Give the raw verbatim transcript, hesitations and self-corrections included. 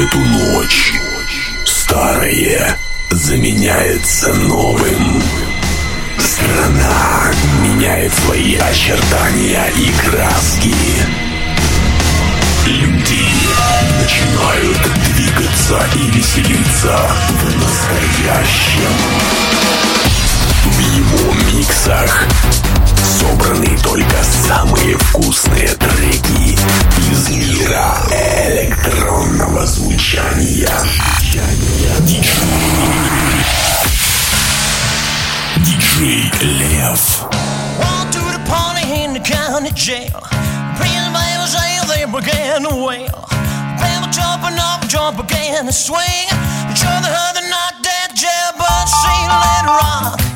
эту ночь старое заменяется новым. Страна меняет свои очертания и краски. Люди начинают двигаться и веселиться в настоящем. В его миксах собраны только самые вкусные треки из мира электронного звучания. Диджей, Диджей Лев. Walked to the party in the county jail. Prison babies say they began to wail. People jumping up, jump began to swing. Sure they heard they're not dead, jail, but see let it rock.